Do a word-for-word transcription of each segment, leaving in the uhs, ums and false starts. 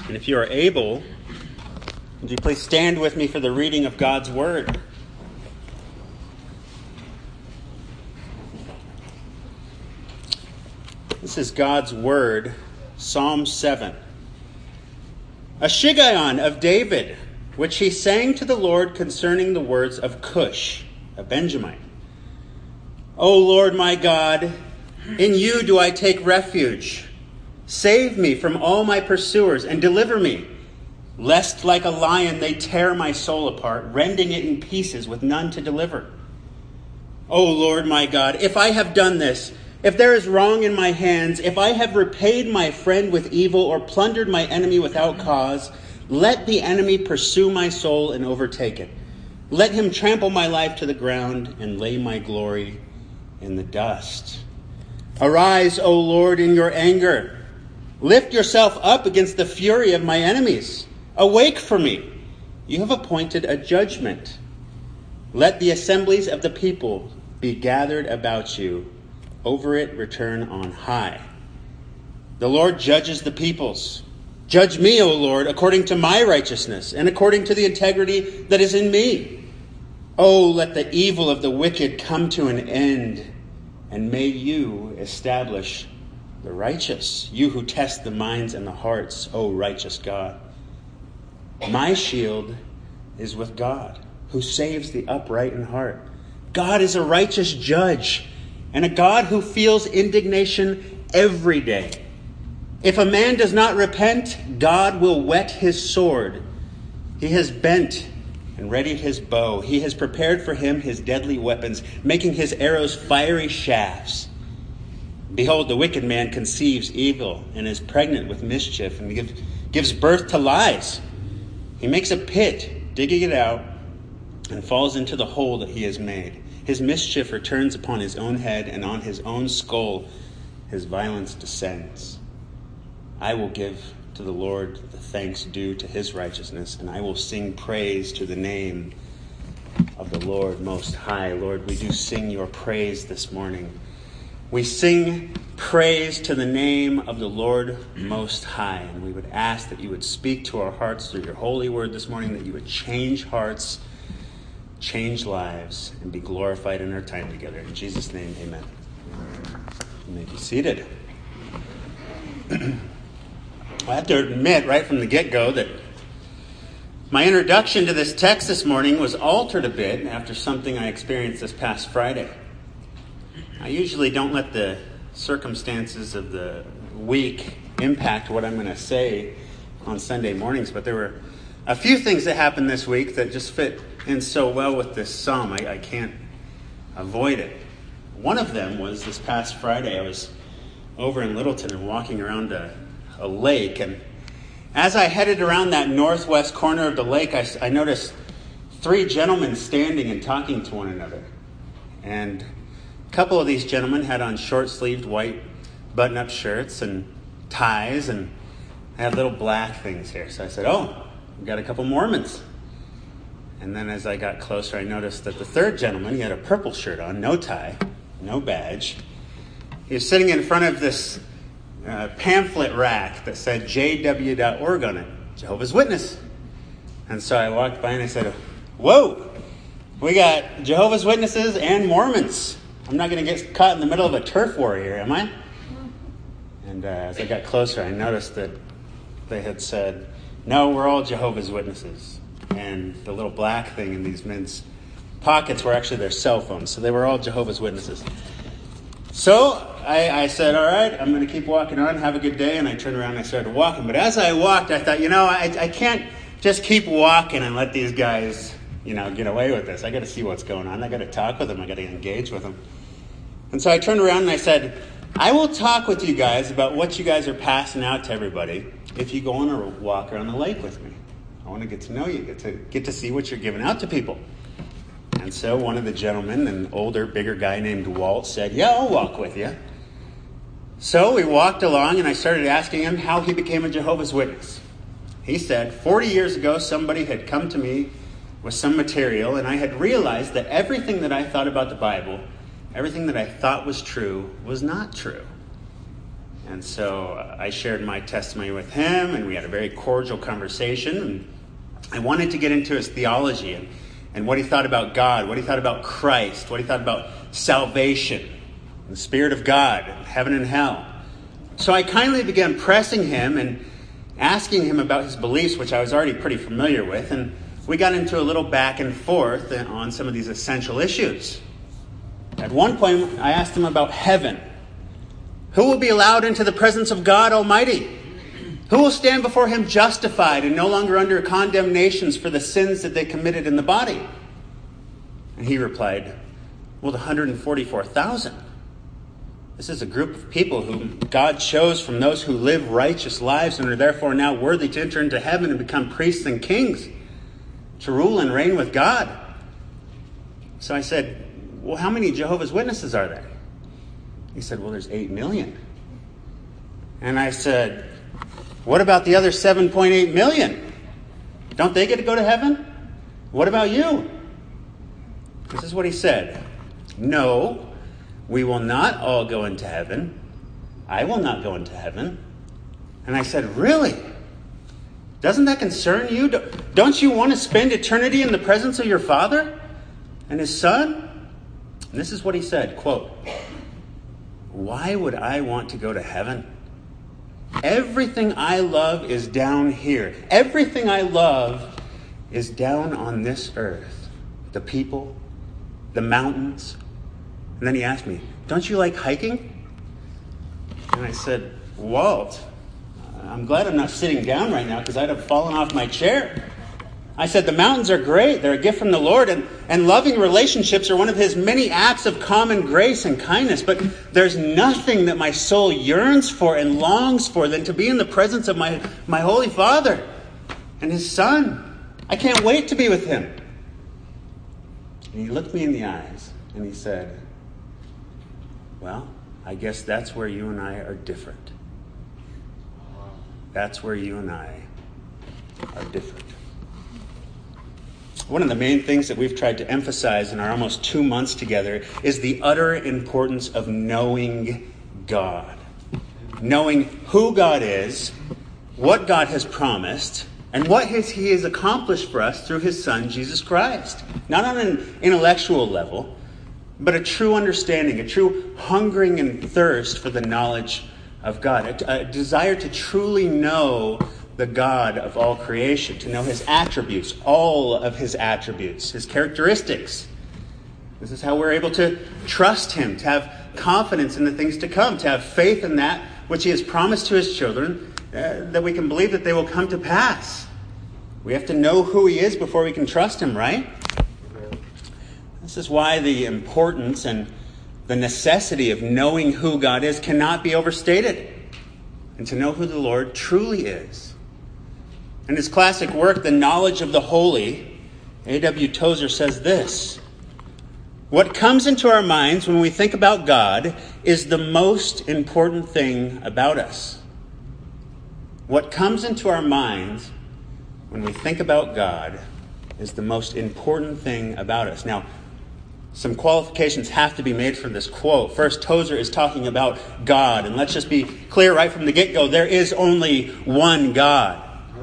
And if you are able, would you please stand with me for the reading of God's Word? This is God's Word, Psalm seven. A Shiggaion of David, which he sang to the Lord concerning the words of Cush, a Benjamite. O Lord my God, in you do I take refuge. Save me from all my pursuers and deliver me, lest like a lion they tear my soul apart, rending it in pieces with none to deliver. O Lord my God, if I have done this, if there is wrong in my hands, if I have repaid my friend with evil or plundered my enemy without cause, let the enemy pursue my soul and overtake it. Let him trample my life to the ground and lay my glory in the dust. Arise, O Lord, in your anger. Lift yourself up against the fury of my enemies. Awake for me. You have appointed a judgment. Let the assemblies of the people be gathered about you. Over it return on high. The Lord judges the peoples. Judge me, O Lord, according to my righteousness and according to the integrity that is in me. Oh, let the evil of the wicked come to an end, and may you establish the righteous, you who test the minds and the hearts, O righteous God. My shield is with God, who saves the upright in heart. God is a righteous judge, and a God who feels indignation every day. If a man does not repent, God will whet his sword. He has bent and readied his bow. He has prepared for him his deadly weapons, making his arrows fiery shafts. Behold, the wicked man conceives evil and is pregnant with mischief and give, gives birth to lies. He makes a pit, digging it out, and falls into the hole that he has made. His mischief returns upon his own head, and on his own skull his violence descends. I will give to the Lord the thanks due to his righteousness, and I will sing praise to the name of the Lord Most High. Lord, we do sing your praise this morning. We sing praise to the name of the Lord Most High, and we would ask that you would speak to our hearts through your holy word this morning, that you would change hearts, change lives, and be glorified in our time together. In Jesus' name, amen. You may be seated. I have to admit right from the get-go that my introduction to this text this morning was altered a bit after something I experienced this past Friday. I usually don't let the circumstances of the week impact what I'm going to say on Sunday mornings, but there were a few things that happened this week that just fit in so well with this psalm, I, I can't avoid it. One of them was this past Friday. I was over in Littleton and walking around a, a lake, and as I headed around that northwest corner of the lake, I, I noticed three gentlemen standing and talking to one another. And a couple of these gentlemen had on short-sleeved white button-up shirts and ties, and had little black things here. So I said, oh, we've got a couple Mormons. And then as I got closer, I noticed that the third gentleman, he had a purple shirt on, no tie, no badge. He was sitting in front of this uh, pamphlet rack that said J W dot org on it, Jehovah's Witness. And so I walked by and I said, whoa, we got Jehovah's Witnesses and Mormons. I'm not going to get caught in the middle of a turf war here, am I? And uh, as I got closer, I noticed that they had said, no, we're all Jehovah's Witnesses. And the little black thing in these men's pockets were actually their cell phones. So they were all Jehovah's Witnesses. So I, I said, all right, I'm going to keep walking on. Have a good day. And I turned around and I started walking. But as I walked, I thought, you know, I, I can't just keep walking and let these guys, you know, get away with this. I got to see what's going on. I got to talk with them. I got to engage with them. And so I turned around and I said, I will talk with you guys about what you guys are passing out to everybody if you go on a walk around the lake with me. I want to get to know you, get to get to see what you're giving out to people. And so one of the gentlemen, an older, bigger guy named Walt, said, yeah, I'll walk with you. So we walked along, and I started asking him how he became a Jehovah's Witness. He said, forty years ago, somebody had come to me with some material, and I had realized that everything that I thought about the Bible, everything that I thought was true, was not true. And so uh, I shared my testimony with him, and we had a very cordial conversation. And I wanted to get into his theology and, and what he thought about God, what he thought about Christ, what he thought about salvation, the Spirit of God, heaven and hell. So I kindly began pressing him and asking him about his beliefs, which I was already pretty familiar with. And we got into a little back and forth on some of these essential issues. At one point, I asked him about heaven. Who will be allowed into the presence of God Almighty? Who will stand before him justified and no longer under condemnations for the sins that they committed in the body? And he replied, well, the one hundred forty-four thousand. This is a group of people whom God chose from those who live righteous lives and are therefore now worthy to enter into heaven and become priests and kings, to rule and reign with God. So I said, well, how many Jehovah's Witnesses are there? He said, well, there's eight million. And I said, what about the other seven point eight million? Don't they get to go to heaven? What about you? This is what he said. No, we will not all go into heaven. I will not go into heaven. And I said, really? Doesn't that concern you? Don't you want to spend eternity in the presence of your Father and his Son? And this is what he said, quote, why would I want to go to heaven? Everything I love is down here. Everything I love is down on this earth. The people, the mountains. And then he asked me, don't you like hiking? And I said, Walt, I'm glad I'm not sitting down right now because I'd have fallen off my chair. I said, the mountains are great. They're a gift from the Lord, and, and loving relationships are one of his many acts of common grace and kindness. But there's nothing that my soul yearns for and longs for than to be in the presence of my, my Holy Father and his Son. I can't wait to be with him. And he looked me in the eyes and he said, well, I guess that's where you and I are different. That's where you and I are different. One of the main things that we've tried to emphasize in our almost two months together is the utter importance of knowing God. Knowing who God is, what God has promised, and what his, he has accomplished for us through his Son, Jesus Christ. Not on an intellectual level, but a true understanding, a true hungering and thirst for the knowledge of God. A, a desire to truly know the God of all creation, to know his attributes, all of his attributes, his characteristics. This is how we're able to trust him, to have confidence in the things to come, to have faith in that which he has promised to his children, uh, that we can believe that they will come to pass. We have to know who he is before we can trust him, right? This is why the importance and the necessity of knowing who God is cannot be overstated. And to know who the Lord truly is. In his classic work, The Knowledge of the Holy, A W Tozer says this: what comes into our minds when we think about God is the most important thing about us. What comes into our minds when we think about God is the most important thing about us. Now, some qualifications have to be made for this quote. First, Tozer is talking about God. And let's just be clear right from the get-go. There is only one God.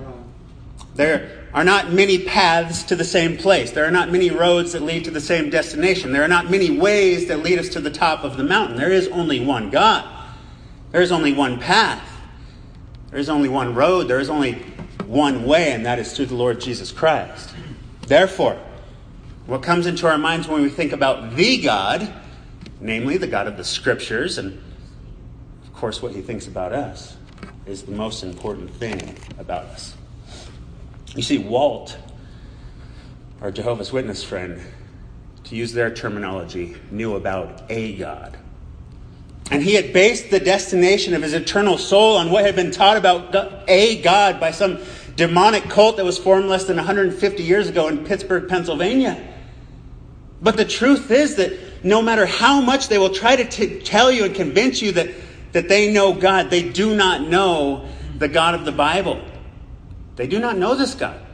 There are not many paths to the same place. There are not many roads that lead to the same destination. There are not many ways that lead us to the top of the mountain. There is only one God. There is only one path. There is only one road. There is only one way, and that is through the Lord Jesus Christ. Therefore, what comes into our minds when we think about the God, namely the God of the Scriptures, and of course what he thinks about us, is the most important thing about us. You see, Walt, our Jehovah's Witness friend, to use their terminology, knew about a God. And he had based the destination of his eternal soul on what had been taught about a God by some demonic cult that was formed less than one hundred fifty years ago in Pittsburgh, Pennsylvania. But the truth is that no matter how much they will try to t- tell you and convince you that, that they know God, they do not know the God of the Bible. They do not know this God.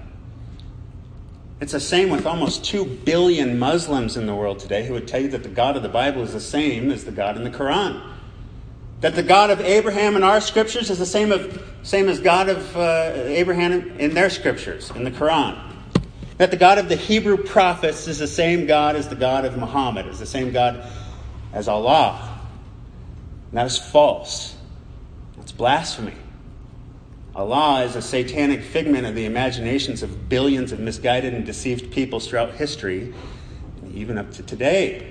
It's the same with almost two billion Muslims in the world today who would tell you that the God of the Bible is the same as the God in the Quran. That the God of Abraham in our scriptures is the same of same as God of uh, Abraham in their scriptures, in the Quran. That the God of the Hebrew prophets is the same God as the God of Muhammad, is the same God as Allah. And that is false. It's blasphemy. Allah is a satanic figment of the imaginations of billions of misguided and deceived peoples throughout history, and even up to today.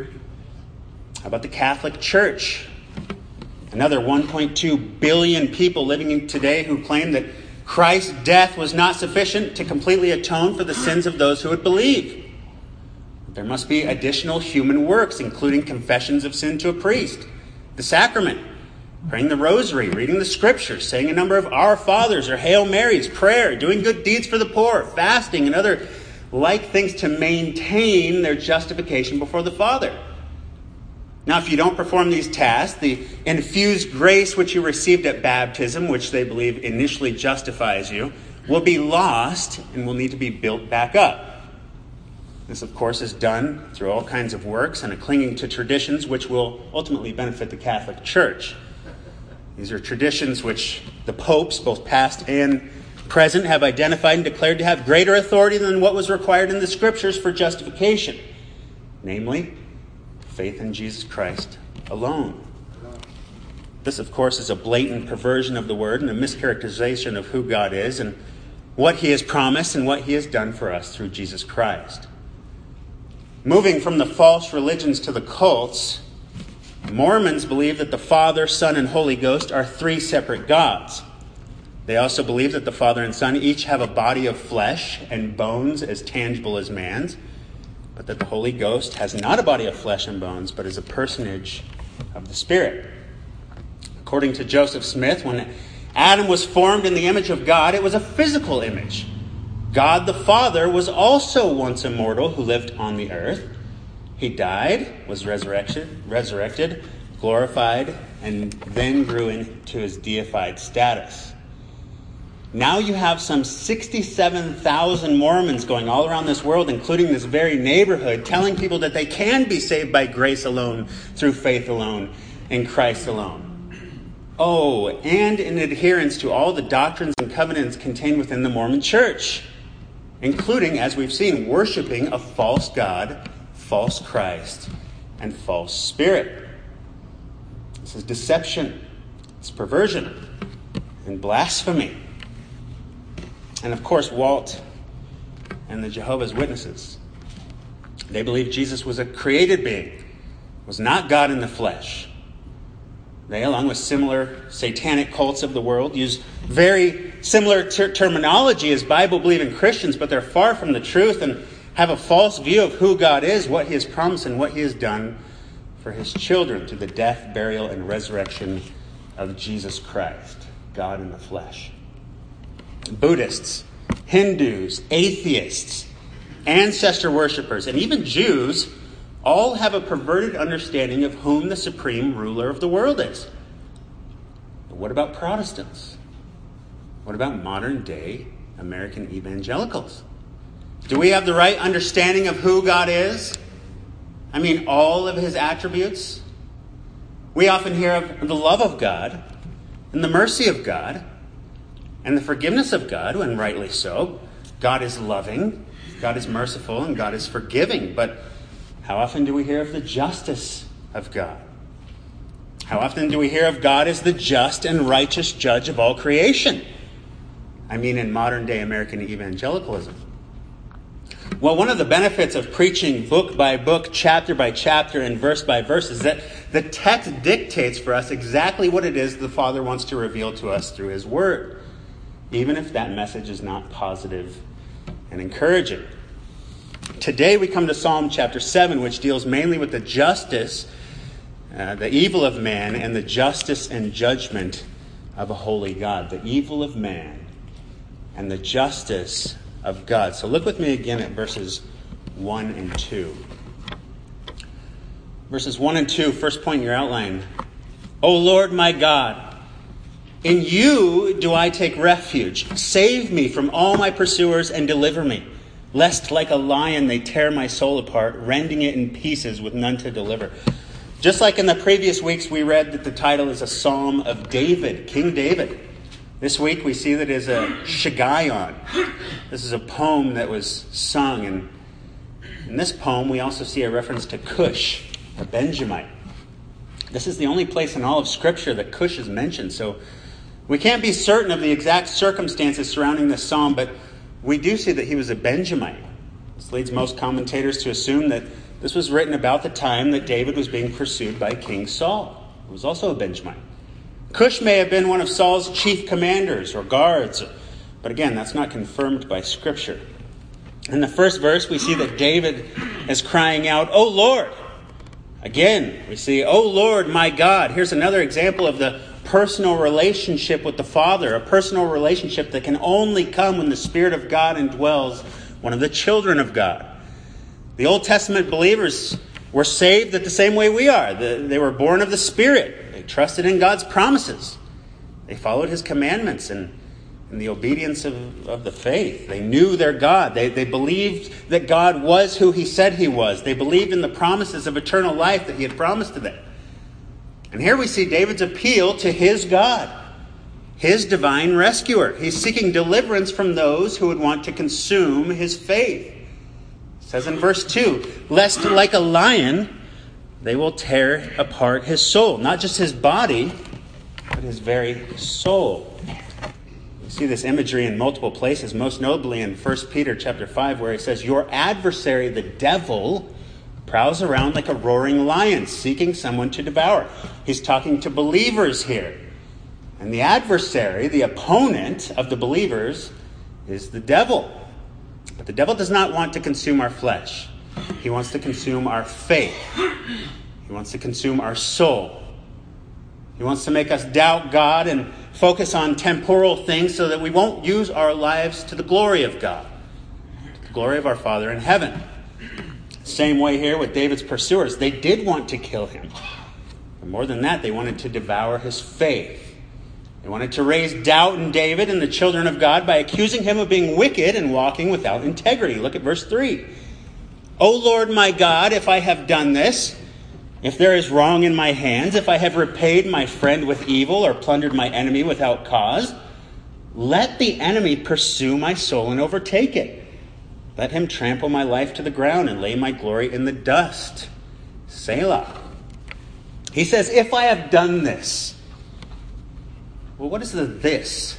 How about the Catholic Church? Another one point two billion people living in today who claim that Christ's death was not sufficient to completely atone for the sins of those who would believe. There must be additional human works, including confessions of sin to a priest, the sacrament, praying the rosary, reading the scriptures, saying a number of Our Fathers or Hail Marys, prayer, doing good deeds for the poor, fasting, and other like things to maintain their justification before the Father. Now, if you don't perform these tasks, the infused grace which you received at baptism, which they believe initially justifies you, will be lost and will need to be built back up. This, of course, is done through all kinds of works and a clinging to traditions which will ultimately benefit the Catholic Church. These are traditions which the popes, both past and present, have identified and declared to have greater authority than what was required in the Scriptures for justification. Namely, faith in Jesus Christ alone. This, of course, is a blatant perversion of the Word and a mischaracterization of who God is and what He has promised and what He has done for us through Jesus Christ. Moving from the false religions to the cults, Mormons believe that the Father, Son, and Holy Ghost are three separate gods. They also believe that the Father and Son each have a body of flesh and bones as tangible as man's, but that the Holy Ghost has not a body of flesh and bones, but is a personage of the Spirit. According to Joseph Smith, when Adam was formed in the image of God, it was a physical image. God the Father was also once immortal who lived on the earth. He died, was resurrected, resurrected, glorified, and then grew into his deified status. Now you have some sixty-seven thousand Mormons going all around this world, including this very neighborhood, telling people that they can be saved by grace alone, through faith alone, in Christ alone. Oh, and in adherence to all the doctrines and covenants contained within the Mormon Church, including, as we've seen, worshiping a false God, false Christ, and false spirit. This is deception, it's perversion, and blasphemy. And of course, Walt and the Jehovah's Witnesses, they believe Jesus was a created being, was not God in the flesh. They, along with similar satanic cults of the world, use very similar ter- terminology as Bible-believing Christians, but they're far from the truth and have a false view of who God is, what He has promised, and what He has done for His children through the death, burial, and resurrection of Jesus Christ, God in the flesh. Buddhists, Hindus, atheists, ancestor worshippers, and even Jews all have a perverted understanding of whom the supreme ruler of the world is. But what about Protestants? What about modern-day American evangelicals? Do we have the right understanding of who God is? I mean, all of His attributes? We often hear of the love of God and the mercy of God and the forgiveness of God, and rightly so. God is loving, God is merciful, and God is forgiving. But how often do we hear of the justice of God? How often do we hear of God as the just and righteous judge of all creation? I mean, in modern-day American evangelicalism. Well, one of the benefits of preaching book by book, chapter by chapter, and verse by verse is that the text dictates for us exactly what it is the Father wants to reveal to us through His Word, even if that message is not positive and encouraging. Today we come to Psalm chapter seven, which deals mainly with the justice, uh, the evil of man, and the justice and judgment of a holy God. The evil of man and the justice of God. So look with me again at verses one and two. Verses one and two, first point in your outline. O Lord my God, in You do I take refuge. Save me from all my pursuers and deliver me, lest like a lion they tear my soul apart, rending it in pieces with none to deliver. Just like in the previous weeks, we read that the title is a Psalm of David, King David. This week we see that it is a Shiggaion. This is a poem that was sung. And in this poem we also see a reference to Cush, a Benjamite. This is the only place in all of Scripture that Cush is mentioned. So we can't be certain of the exact circumstances surrounding this psalm, but we do see that he was a Benjamite. This leads most commentators to assume that this was written about the time that David was being pursued by King Saul, who was also a Benjamite. Cush may have been one of Saul's chief commanders or guards, but again, that's not confirmed by Scripture. In the first verse, we see that David is crying out, "O Lord!" Again, we see, "O Lord, my God." Here's another example of the personal relationship with the Father, a personal relationship that can only come when the Spirit of God indwells one of the children of God. The Old Testament believers were saved the same way we are. They were born of the Spirit. They trusted in God's promises. They followed His commandments and in the obedience of, of the faith. They knew their God. They, they believed that God was who He said He was. They believed in the promises of eternal life that He had promised to them. And here we see David's appeal to his God, his divine rescuer. He's seeking deliverance from those who would want to consume his faith. It says in verse two, "Lest like a lion, they will tear apart his soul." Not just his body, but his very soul. We see this imagery in multiple places, most notably in First Peter chapter five, where he says, "Your adversary, the devil, prowls around like a roaring lion, seeking someone to devour." He's talking to believers here. And the adversary, the opponent of the believers, is the devil. But the devil does not want to consume our flesh. He wants to consume our faith. He wants to consume our soul. He wants to make us doubt God and focus on temporal things so that we won't use our lives to the glory of God, to the glory of our Father in heaven. Same way here with David's pursuers. They did want to kill him. And more than that, they wanted to devour his faith. They wanted to raise doubt in David and the children of God by accusing him of being wicked and walking without integrity. Look at verse three. "O Lord my God, if I have done this, if there is wrong in my hands, if I have repaid my friend with evil or plundered my enemy without cause, let the enemy pursue my soul and overtake it. Let him trample my life to the ground and lay my glory in the dust." Selah. He says, if I have done this. Well, what is the this?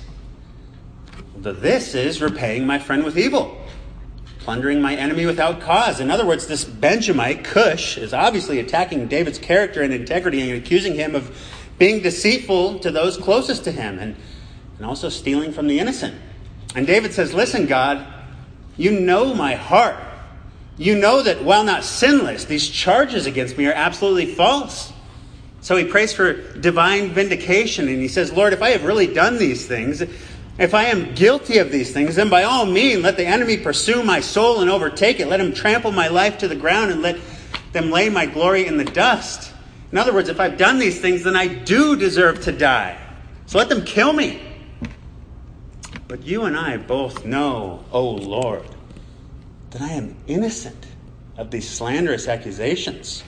The this is repaying my friend with evil, plundering my enemy without cause. In other words, this Benjamite, Cush, is obviously attacking David's character and integrity and accusing him of being deceitful to those closest to him and, and also stealing from the innocent. And David says, listen, God, you know my heart. You know that while not sinless, these charges against me are absolutely false. So he prays for divine vindication, and he says, Lord, if I have really done these things, if I am guilty of these things, then by all means let the enemy pursue my soul and overtake it. Let him trample my life to the ground and let them lay my glory in the dust. In other words, if I've done these things, then I do deserve to die. So let them kill me. But you and I both know, O Lord, that I am innocent of these slanderous accusations.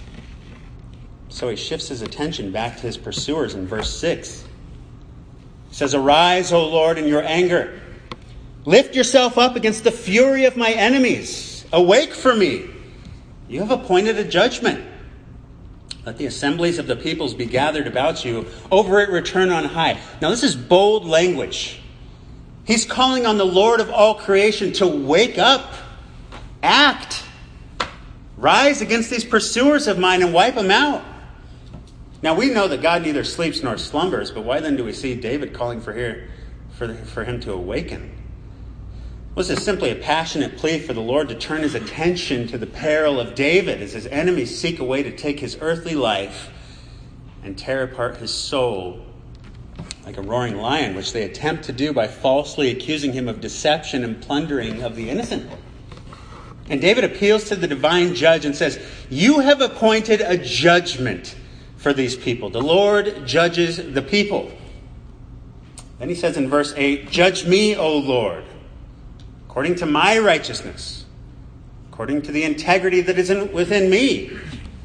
So he shifts his attention back to his pursuers in verse six. He says, Arise, O Lord, in your anger. Lift yourself up against the fury of my enemies. Awake for me. You have appointed a judgment. Let the assemblies of the peoples be gathered about you. Over it return on high. Now this is bold language. He's calling on the Lord of all creation to wake up, act, rise against these pursuers of mine and wipe them out. Now we know that God neither sleeps nor slumbers, but why then do we see David calling for, here, for, for him to awaken? Well, this is simply a passionate plea for the Lord to turn his attention to the peril of David as his enemies seek a way to take his earthly life and tear apart his soul like a roaring lion, which they attempt to do by falsely accusing him of deception and plundering of the innocent. And David appeals to the divine judge and says, You have appointed a judgment for these people. The Lord judges the people. Then he says in verse eight, Judge me, O Lord, according to my righteousness, according to the integrity that is in, within me.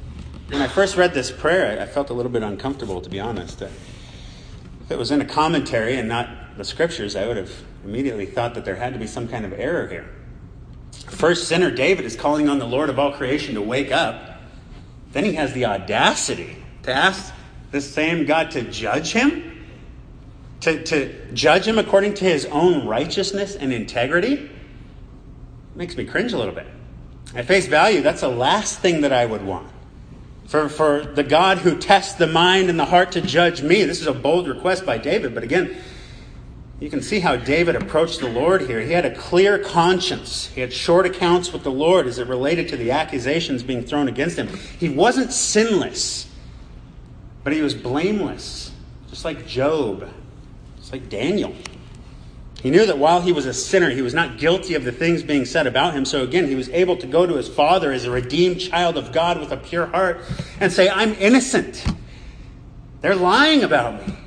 When I first read this prayer, I felt a little bit uncomfortable, to be honest. If it was in a commentary and not the scriptures, I would have immediately thought that there had to be some kind of error here. First sinner David is calling on the Lord of all creation to wake up. Then he has the audacity to ask this same God to judge him, to, to judge him according to his own righteousness and integrity. It makes me cringe a little bit. At face value, that's the last thing that I would want. For, for the God who tests the mind and the heart to judge me. This is a bold request by David. But again, you can see how David approached the Lord here. He had a clear conscience. He had short accounts with the Lord as it related to the accusations being thrown against him. He wasn't sinless, but he was blameless, just like Job, just like Daniel. He knew that while he was a sinner, he was not guilty of the things being said about him. So again, he was able to go to his father as a redeemed child of God with a pure heart and say, I'm innocent. They're lying about me.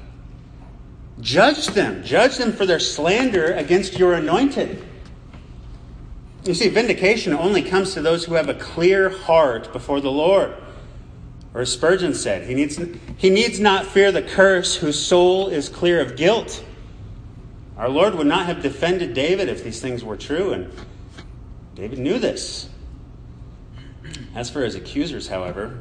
Judge them. Judge them for their slander against your anointed. You see, vindication only comes to those who have a clear heart before the Lord. Or as Spurgeon said, he needs, he needs not fear the curse whose soul is clear of guilt. Our Lord would not have defended David if these things were true, and David knew this. As for his accusers, however,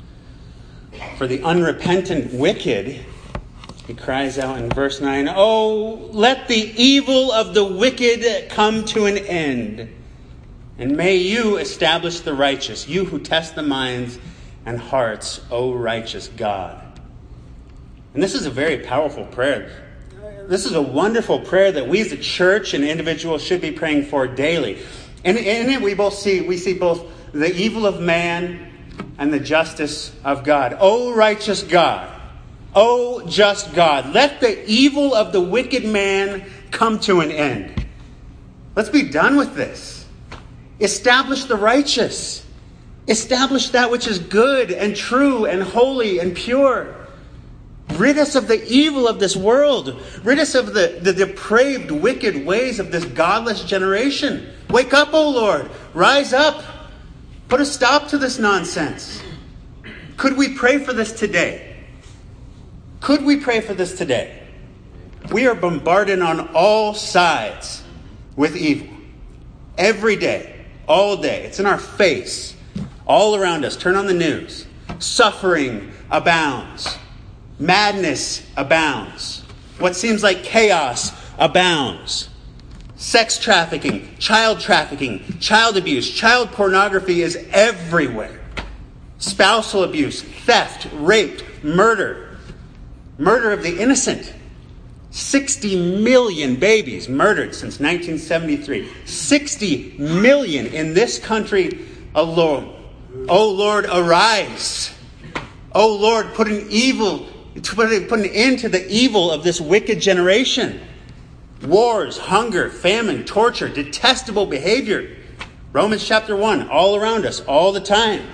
for the unrepentant wicked, he cries out in verse nine, Oh, let the evil of the wicked come to an end, and may you establish the righteous, you who test the minds and hearts, O righteous God. And this is a very powerful prayer. This is a wonderful prayer that we as a church and individuals should be praying for daily. And in it we both see, we see both the evil of man and the justice of God. O righteous God, O just God, let the evil of the wicked man come to an end. Let's be done with this. Establish the righteous. Establish that which is good and true and holy and pure. Rid us of the evil of this world. Rid us of the, the depraved, wicked ways of this godless generation. Wake up, O Lord. Rise up. Put a stop to this nonsense. Could we pray for this today? Could we pray for this today? We are bombarded on all sides with evil. Every day. All day. It's in our face. All around us. Turn on the news. Suffering abounds. Madness abounds. What seems like chaos abounds. Sex trafficking, child trafficking, child abuse, child pornography is everywhere. Spousal abuse, theft, rape, murder. Murder of the innocent. sixty million babies murdered since nineteen seventy-three. sixty million in this country alone. Oh Lord, arise. Oh Lord, put an evil To put, put an end to the evil of this wicked generation. Wars, hunger, famine, torture, detestable behavior. Romans chapter one, all around us, all the time.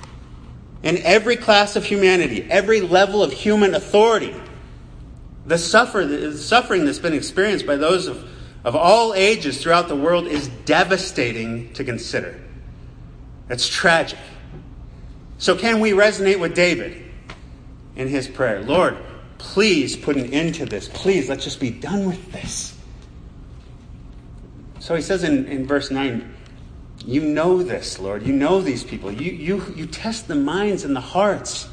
In every class of humanity, every level of human authority, the, suffer, the suffering that's been experienced by those of, of all ages throughout the world is devastating to consider. It's tragic. So can we resonate with David in his prayer? Lord, please put an end to this. Please, let's just be done with this. So he says in, in verse nine, you know this, Lord. You know these people. You, you, you test the minds and the hearts.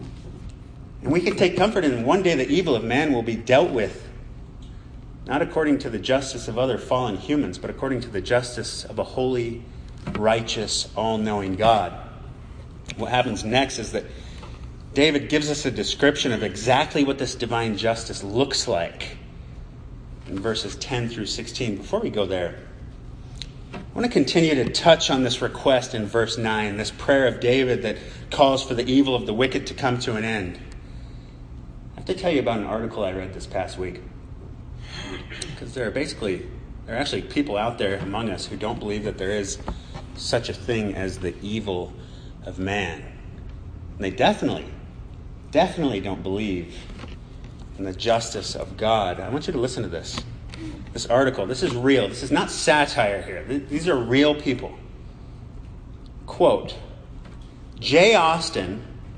And we can take comfort in one day the evil of man will be dealt with, not according to the justice of other fallen humans, but according to the justice of a holy, righteous, all-knowing God. What happens next is that David gives us a description of exactly what this divine justice looks like in verses ten through sixteen. Before we go there, I want to continue to touch on this request in verse nine, this prayer of David that calls for the evil of the wicked to come to an end. I have to tell you about an article I read this past week. Because there are basically, there are actually people out there among us who don't believe that there is such a thing as the evil of man. And they definitely Definitely don't believe in the justice of God. I want you to listen to this. This article. This is real. This is not satire here. These are real people. Quote, Jay Austen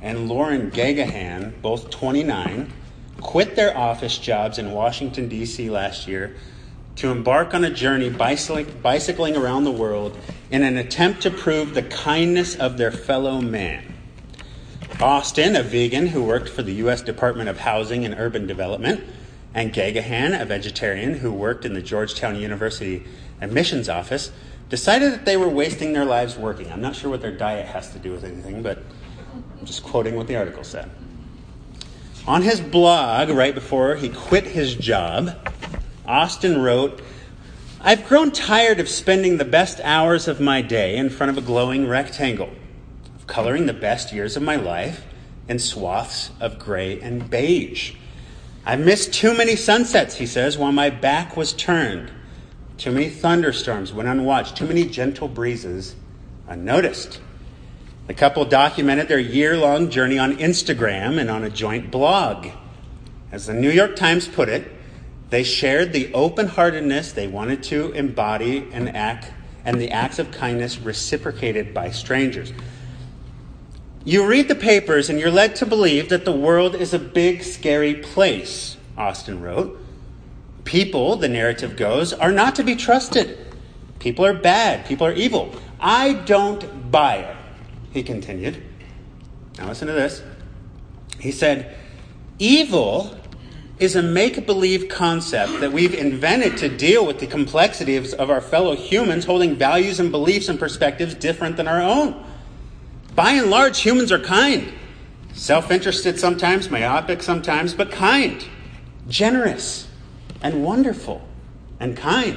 and Lauren Gagahan, both twenty-nine, quit their office jobs in Washington, D C last year to embark on a journey bicycling around the world in an attempt to prove the kindness of their fellow man. Austin, a vegan who worked for the U S Department of Housing and Urban Development, and Gagahan, a vegetarian who worked in the Georgetown University admissions office, decided that they were wasting their lives working. I'm not sure what their diet has to do with anything, but I'm just quoting what the article said. On his blog, right before he quit his job, Austin wrote, "I've grown tired of spending the best hours of my day in front of a glowing rectangle, of coloring the best years of my life in swaths of gray and beige. I missed too many sunsets," he says, "while my back was turned. Too many thunderstorms went unwatched, too many gentle breezes unnoticed." The couple documented their year-long journey on Instagram and on a joint blog. As the New York Times put it, they shared the open-heartedness they wanted to embody and act, and the acts of kindness reciprocated by strangers. "You read the papers and you're led to believe that the world is a big, scary place," Austin wrote. "People," the narrative goes, "are not to be trusted. People are bad. People are evil. I don't buy it," he continued. Now listen to this. He said, "Evil is a make-believe concept that we've invented to deal with the complexity of, of our fellow humans holding values and beliefs and perspectives different than our own. By and large, humans are kind. Self-interested sometimes, myopic sometimes, but kind, generous, and wonderful, and kind.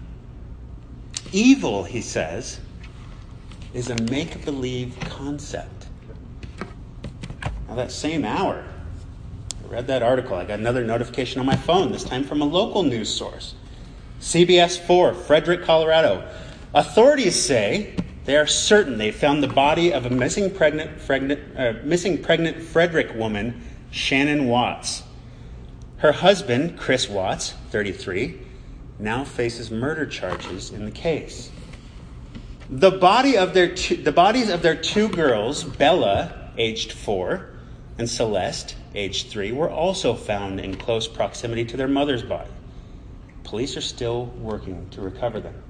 Evil," he says, "is a make-believe concept." Now that same hour, I read that article. I got another notification on my phone, this time from a local news source. C B S four, Frederick, Colorado. Authorities say they are certain they found the body of a missing pregnant, pregnant, uh, missing pregnant Frederick woman, Shannon Watts. Her husband, Chris Watts, thirty-three, now faces murder charges in the case. The body of their two, the bodies of their two girls, Bella, aged four, and Celeste, aged three, were also found in close proximity to their mother's body. Police are still working to recover them.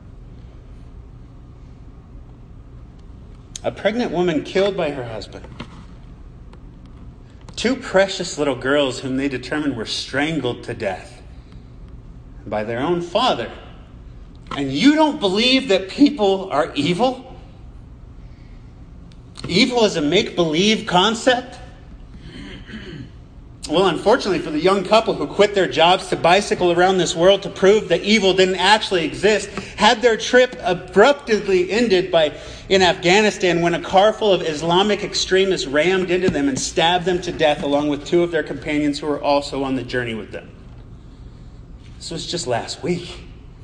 A pregnant woman killed by her husband. Two precious little girls whom they determined were strangled to death by their own father. And you don't believe that people are evil? Evil is a make-believe concept? Well, unfortunately for the young couple who quit their jobs to bicycle around this world to prove that evil didn't actually exist, had their trip abruptly ended by in Afghanistan when a car full of Islamic extremists rammed into them and stabbed them to death along with two of their companions who were also on the journey with them. This was just last week.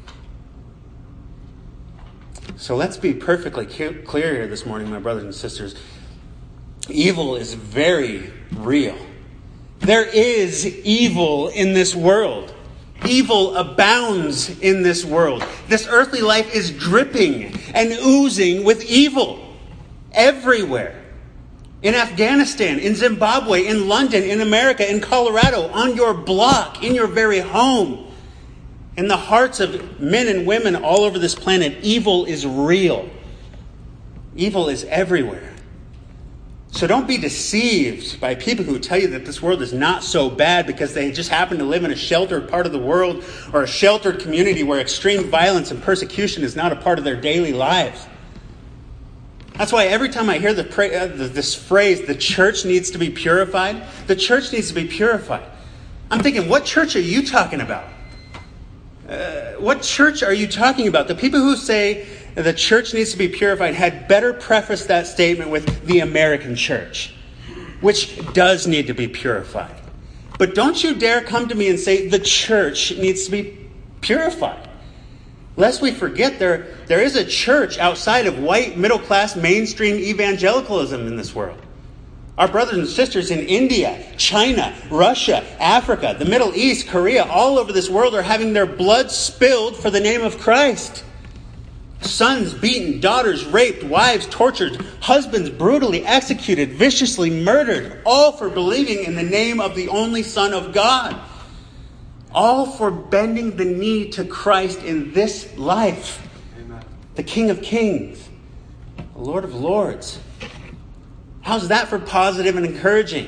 So let's be perfectly clear here this morning, my brothers and sisters. Evil is very real. There is evil in this world. Evil abounds in this world. This earthly life is dripping and oozing with evil everywhere. In Afghanistan, in Zimbabwe, in London, in America, in Colorado, on your block, in your very home, in the hearts of men and women all over this planet, evil is real. Evil is everywhere. So don't be deceived by people who tell you that this world is not so bad because they just happen to live in a sheltered part of the world or a sheltered community where extreme violence and persecution is not a part of their daily lives. That's why every time I hear the, uh, this phrase, the church needs to be purified, the church needs to be purified. I'm thinking, what church are you talking about? Uh, what church are you talking about? The people who say the church needs to be purified had better preface that statement with the American church, which does need to be purified. But don't you dare come to me and say the church needs to be purified. Lest we forget there, there is a church outside of white, middle-class, mainstream evangelicalism in this world. Our brothers and sisters in India, China, Russia, Africa, the Middle East, Korea, all over this world are having their blood spilled for the name of Christ. Sons beaten, daughters raped, wives tortured, husbands brutally executed, viciously murdered, all for believing in the name of the only Son of God. All for bending the knee to Christ in this life. Amen. The King of Kings, the Lord of Lords. How's that for positive and encouraging?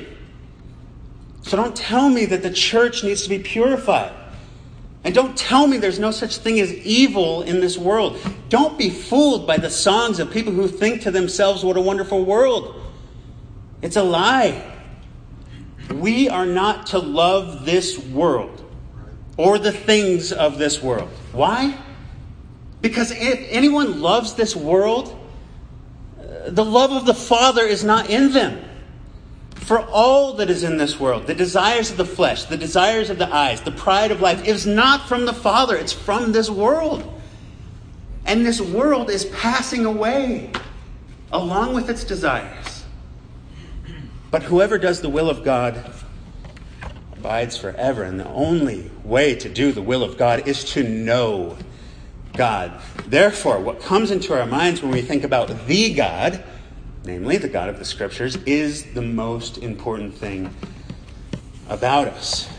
So don't tell me that the church needs to be purified. And don't tell me there's no such thing as evil in this world. Don't be fooled by the songs of people who think to themselves, what a wonderful world. It's a lie. We are not to love this world or the things of this world. Why? Because if anyone loves this world, the love of the Father is not in them. For all that is in this world, the desires of the flesh, the desires of the eyes, the pride of life, is not from the Father. It's from this world. And this world is passing away along with its desires. But whoever does the will of God abides forever. And the only way to do the will of God is to know God. Therefore, what comes into our minds when we think about the God, namely the God of the Scriptures, is the most important thing about us.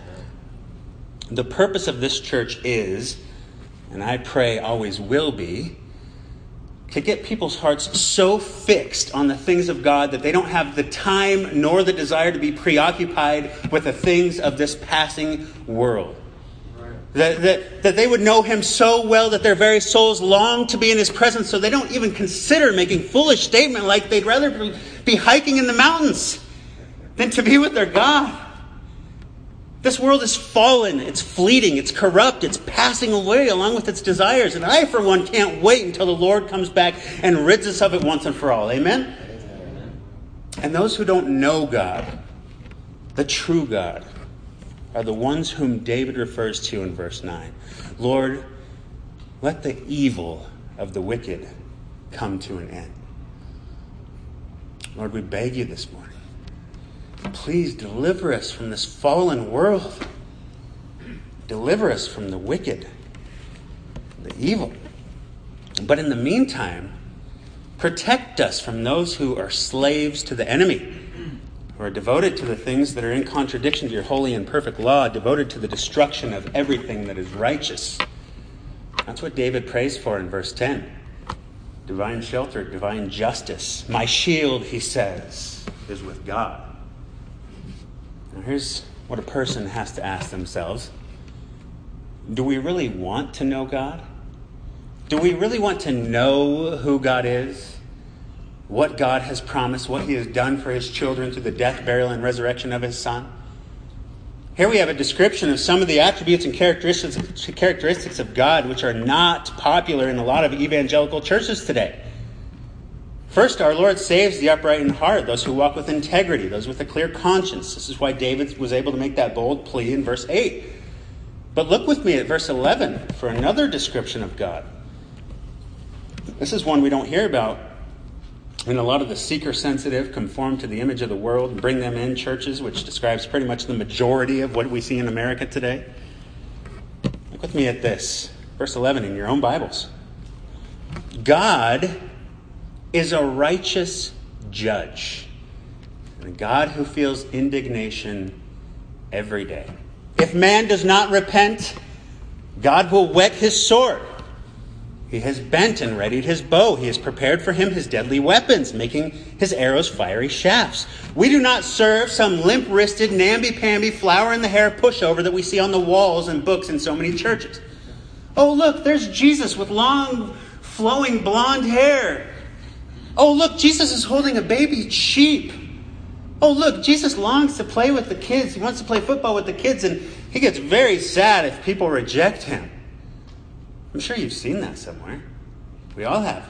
The purpose of this church is, and I pray always will be, to get people's hearts so fixed on the things of God that they don't have the time nor the desire to be preoccupied with the things of this passing world. That, that, that they would know him so well that their very souls long to be in his presence, so they don't even consider making foolish statement like they'd rather be hiking in the mountains than to be with their God. This world is fallen, it's fleeting, it's corrupt, it's passing away along with its desires. And I, for one, can't wait until the Lord comes back and rids us of it once and for all. Amen? Amen. And those who don't know God, the true God, are the ones whom David refers to in verse nine. Lord, let the evil of the wicked come to an end. Lord, we beg you this morning, please deliver us from this fallen world. Deliver us from the wicked, the evil. But in the meantime, protect us from those who are slaves to the enemy, who are devoted to the things that are in contradiction to your holy and perfect law, devoted to the destruction of everything that is righteous. That's what David prays for in verse ten. Divine shelter, divine justice. My shield, he says, is with God. Now here's what a person has to ask themselves. Do we really want to know God? Do we really want to know who God is? What God has promised, what he has done for his children through the death, burial, and resurrection of his Son? Here we have a description of some of the attributes and characteristics, characteristics of God which are not popular in a lot of evangelical churches today. First, our Lord saves the upright in heart, those who walk with integrity, those with a clear conscience. This is why David was able to make that bold plea in verse eight. But look with me at verse eleven for another description of God. This is one we don't hear about in a lot of the seeker-sensitive, conform to the image of the world, bring them in churches, which describes pretty much the majority of what we see in America today. Look with me at this. Verse eleven in your own Bibles. God is a righteous judge, and a God who feels indignation every day. If man does not repent, God will whet his sword. He has bent and readied his bow. He has prepared for him his deadly weapons, making his arrows fiery shafts. We do not serve some limp-wristed, namby-pamby, flower-in-the-hair pushover that we see on the walls and books in so many churches. Oh, look, there's Jesus with long, flowing blonde hair. Oh, look, Jesus is holding a baby sheep. Oh, look, Jesus longs to play with the kids. He wants to play football with the kids, and he gets very sad if people reject him. I'm sure you've seen that somewhere. We all have.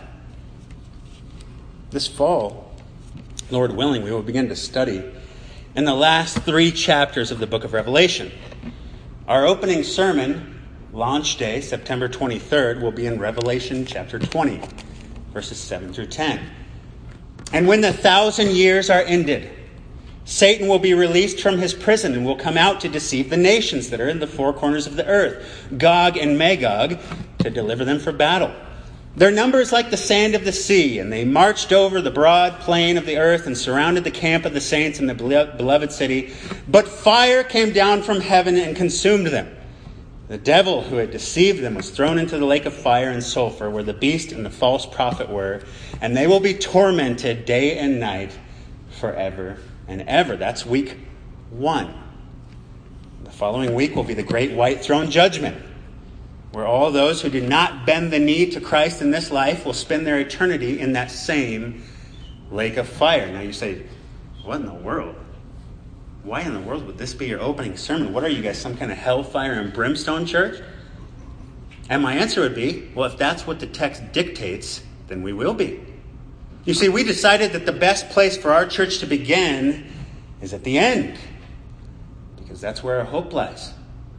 This fall, Lord willing, we will begin to study in the last three chapters of the book of Revelation. Our opening sermon, launch day, September twenty-third, will be in Revelation chapter twenty, verses seven through ten. And when the thousand years are ended, Satan will be released from his prison and will come out to deceive the nations that are in the four corners of the earth, Gog and Magog, to deliver them for battle. Their number is like the sand of the sea, and they marched over the broad plain of the earth and surrounded the camp of the saints in the beloved city. But fire came down from heaven and consumed them. The devil who had deceived them was thrown into the lake of fire and sulfur, where the beast and the false prophet were, and they will be tormented day and night forever and ever. That's week one. The following week will be the great white throne judgment, where all those who did not bend the knee to Christ in this life will spend their eternity in that same lake of fire. Now you say, what in the world? Why in the world would this be your opening sermon? What are you guys, some kind of hellfire and brimstone church? And my answer would be, well, if that's what the text dictates, then we will be. You see, we decided that the best place for our church to begin is at the end, because that's where our hope lies.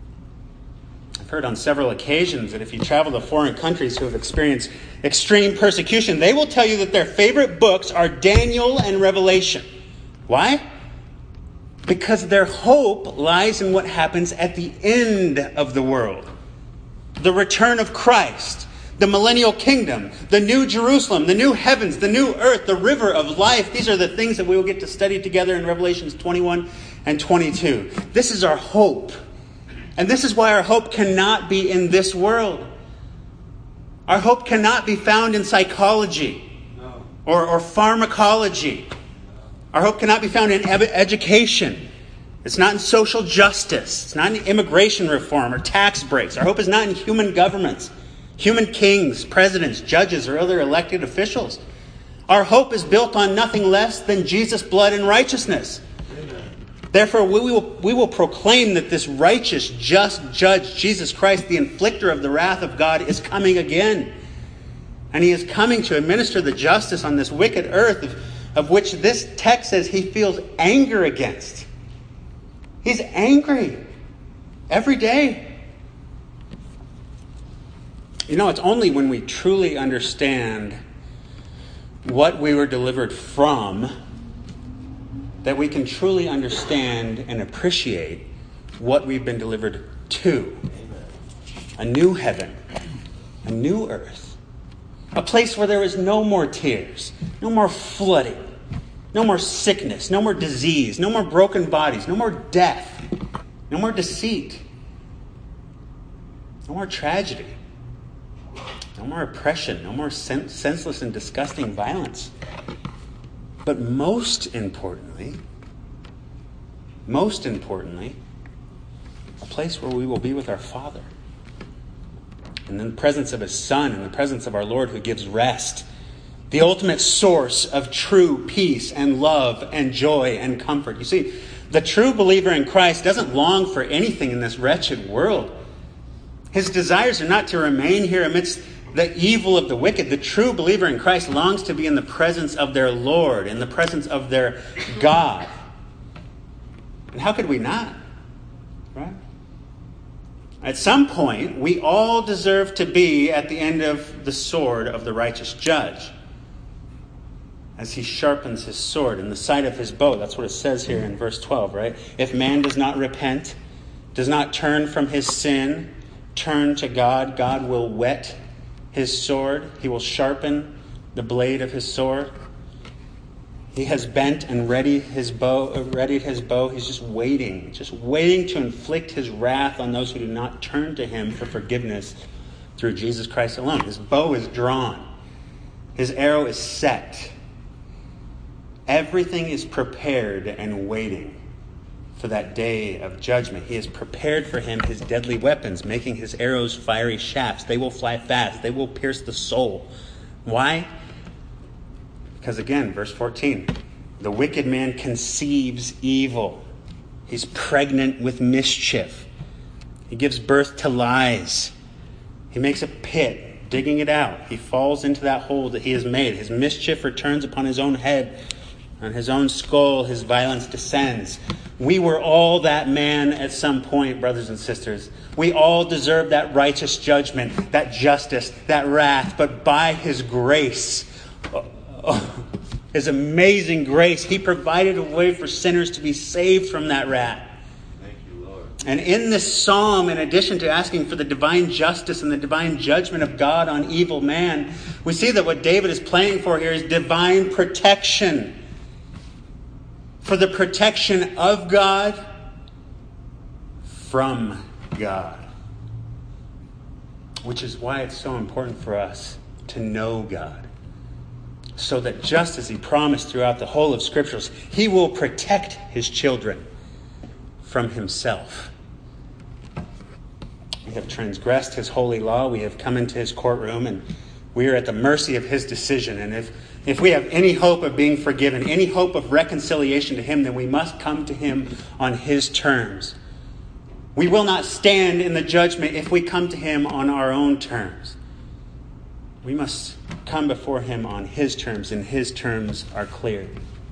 I've heard on several occasions that if you travel to foreign countries who have experienced extreme persecution, they will tell you that their favorite books are Daniel and Revelation. Why? Because their hope lies in what happens at the end of the world. The return of Christ, the millennial kingdom, the new Jerusalem, the new heavens, the new earth, the river of life. These are the things that we will get to study together in Revelations twenty-one and twenty-two. This is our hope. And this is why our hope cannot be in this world. Our hope cannot be found in psychology no. or, or pharmacology. Our hope cannot be found in ed- education. It's not in social justice. It's not in immigration reform or tax breaks. Our hope is not in human governments, human kings, presidents, judges, or other elected officials. Our hope is built on nothing less than Jesus' blood and righteousness. Amen. Therefore, we will, we will proclaim that this righteous, just judge, Jesus Christ, the inflictor of the wrath of God, is coming again. And he is coming to administer the justice on this wicked earth of, of which this text says he feels anger against. He's angry every day. You know, it's only when we truly understand what we were delivered from that we can truly understand and appreciate what we've been delivered to. A new heaven, a new earth, a place where there is no more tears, no more flooding, no more sickness, no more disease, no more broken bodies, no more death, no more deceit, no more tragedy, no more oppression, no more sen- senseless and disgusting violence. But most importantly, most importantly, a place where we will be with our Father. And in the presence of His Son, in the presence of our Lord who gives rest, the ultimate source of true peace and love and joy and comfort. You see, the true believer in Christ doesn't long for anything in this wretched world. His desires are not to remain here amidst the evil of the wicked. The true believer in Christ longs to be in the presence of their Lord, in the presence of their God. And how could we not? Right? At some point, we all deserve to be at the end of the sword of the righteous judge, as he sharpens his sword in the side of his bow. That's what it says here in verse twelve, right? If man does not repent, does not turn from his sin, turn to God, God will whet his sword. He will sharpen the blade of his sword. He has bent and readied his bow. Readied his bow. He's just waiting, just waiting to inflict his wrath on those who do not turn to him for forgiveness through Jesus Christ alone. His bow is drawn. His arrow is set. Everything is prepared and waiting for that day of judgment. He has prepared for him his deadly weapons, making his arrows fiery shafts. They will fly fast. They will pierce the soul. Why? Because again, verse fourteen, the wicked man conceives evil. He's pregnant with mischief. He gives birth to lies. He makes a pit, digging it out. He falls into that hole that he has made. His mischief returns upon his own head. On his own skull, his violence descends. We were all that man at some point, brothers and sisters. We all deserve that righteous judgment, that justice, that wrath. But by his grace, oh, his amazing grace, he provided a way for sinners to be saved from that wrath. Thank you, Lord. And in this psalm, in addition to asking for the divine justice and the divine judgment of God on evil man, we see that what David is praying for here is divine protection. For the protection of God from God. Which is why it's so important for us to know God. So that just as he promised throughout the whole of Scriptures, he will protect his children from himself. We have transgressed his holy law. We have come into his courtroom, and we are at the mercy of his decision. And if, if we have any hope of being forgiven, any hope of reconciliation to him, then we must come to him on his terms. We will not stand in the judgment if we come to him on our own terms. We must come before him on his terms, and his terms are clear.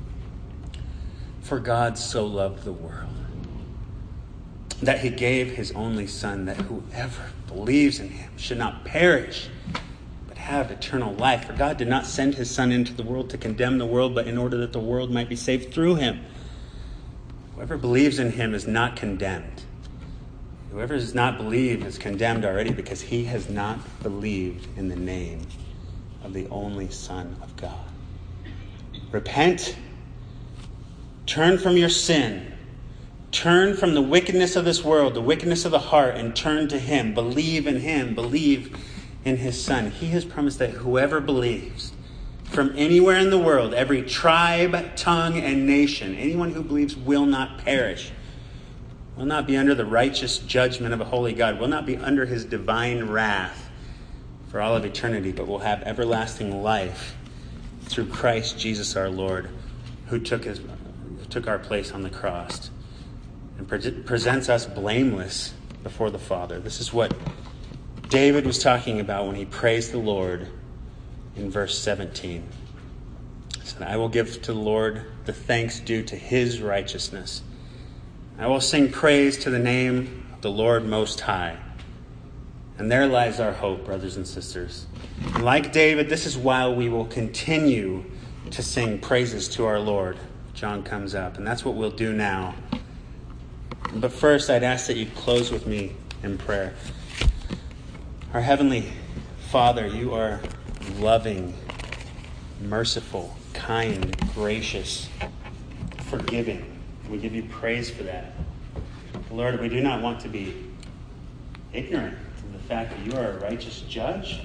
For God so loved the world that he gave his only Son, that whoever believes in him should not perish, but have eternal life. For God did not send his Son into the world to condemn the world, but in order that the world might be saved through him. Whoever believes in him is not condemned. Whoever does not believe is condemned already, because he has not believed in the name of the only Son of God. Repent. Turn from your sin. Turn from the wickedness of this world, the wickedness of the heart, and turn to him. Believe in him. Believe in his Son. He has promised that whoever believes from anywhere in the world, every tribe, tongue, and nation, anyone who believes will not perish, will not be under the righteous judgment of a holy God, will not be under his divine wrath for all of eternity, but will have everlasting life through Christ Jesus our Lord, who took his, took our place on the cross and pre- presents us blameless before the Father. This is what David was talking about when he praised the Lord in verse seventeen. He said, I will give to the Lord the thanks due to his righteousness. I will sing praise to the name of the Lord Most High. And there lies our hope, brothers and sisters. And like David, this is why we will continue to sing praises to our Lord. John comes up, and that's what we'll do now. But first, I'd ask that you close with me in prayer. Our Heavenly Father, you are loving, merciful, kind, gracious, forgiving. We give you praise for that. Lord, we do not want to be ignorant of the fact that you are a righteous judge,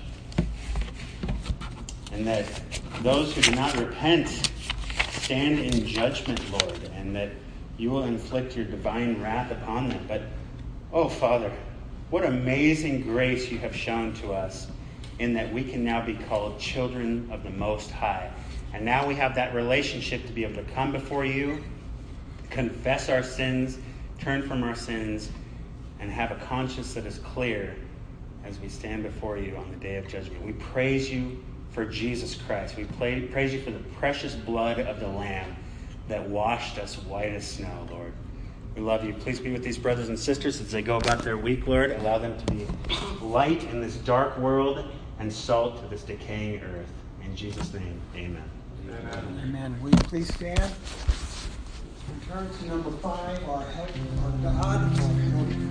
and that those who do not repent stand in judgment, Lord, and that you will inflict your divine wrath upon them. But, oh, Father, what amazing grace you have shown to us in that we can now be called children of the Most High. And now we have that relationship to be able to come before you, confess our sins, turn from our sins, and have a conscience that is clear as we stand before you on the day of judgment. We praise you for Jesus Christ. We praise you for the precious blood of the Lamb that washed us white as snow, Lord. We love you. Please be with these brothers and sisters as they go about their week, Lord. Allow them to be light in this dark world and salt to this decaying earth. In Jesus' name, amen. Amen. Amen. Will you please stand? Turn to number five, our, our God, our